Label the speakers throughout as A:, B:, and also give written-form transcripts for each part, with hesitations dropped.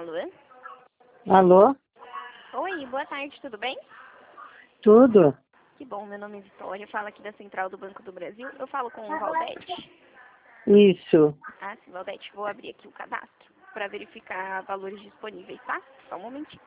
A: Alô?
B: Alô?
A: Oi, boa tarde, tudo bem?
B: Tudo?
A: Que bom, meu nome é Vitória, eu falo aqui da Central do Banco do Brasil. Eu falo com o Valdete.
B: Isso.
A: Ah, sim, Valdete, vou abrir aqui o cadastro para verificar valores disponíveis, tá? Só um momentinho.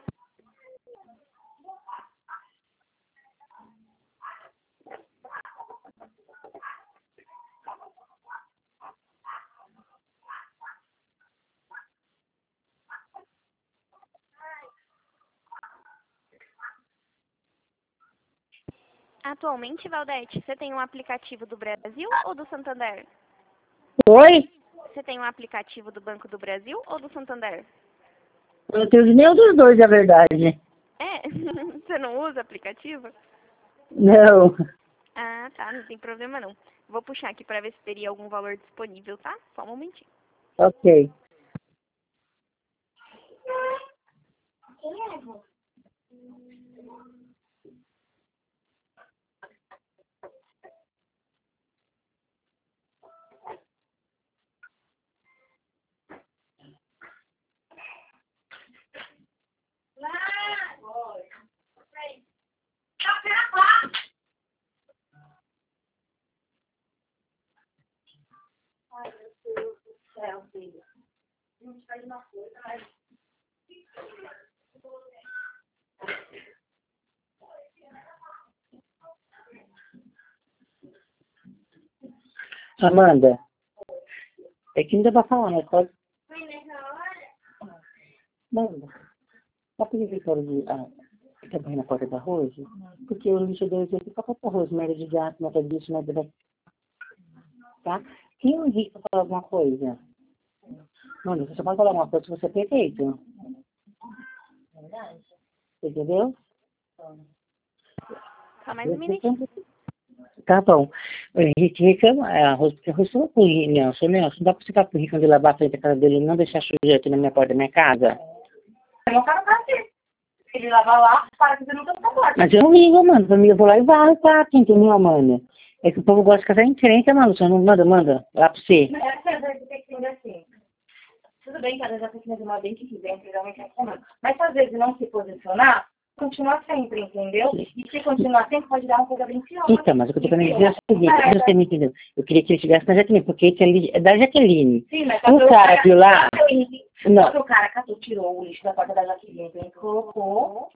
A: Atualmente, Valdete, você tem um aplicativo do Brasil ou do Santander?
B: Oi?
A: Você tem um aplicativo do Banco do Brasil ou do Santander?
B: Eu não tenho nenhum dos dois, é verdade.
A: É? Você não usa aplicativo?
B: Não.
A: Ah, tá, não tem problema não. Vou puxar aqui para ver se teria algum valor disponível, tá? Só um momentinho.
B: Ok. Amanda, é que não dá pra falar, né? Pode... Amanda, pode pedir que quero de... trabalhar na porta da Rose? Porque o lixo dele aqui fica pra Rose, merda de gato, merda disso, merda da... Tá? Quem é o Henrique pra falar alguma coisa? Mano, você só pode falar uma coisa se você é perfeito. Entendeu?
A: Só mais um minutinho.
B: Tá bom. O Henrique reclama, a Rose falou com o Nelson, não dá pra ficar com o Henrique quando ele lavar a frente da casa dele e não deixar sujeito aqui na minha porta da minha casa?
C: Não tá no quarto. Ele lava lá, para que você nunca tá quarto.
B: Mas eu não ligo, mano. Pra mim, eu vou lá e varro o quarto, entendeu, mano? É que o povo gosta de casar em crente, mano. Você não manda lá pra você.
C: Mas é que às vezes tem que entender assim. Tudo bem que às vezes a pessoa demora bem que quiser, realmente é comum. Mas se às vezes não se posicionar, continua sempre, entendeu? E se continuar sempre, pode dar uma coisa bem pior.
B: Então, mas o que eu tô querendo dizer é o seguinte, você me entendeu? Eu queria que ele chegasse na Jaqueline, porque esse ali é da Jaqueline.
C: Sim, mas
B: O cara viu lá...
C: Não.
B: Não.
C: O cara catou, tirou o lixo da porta da Jaqueline, então ele colocou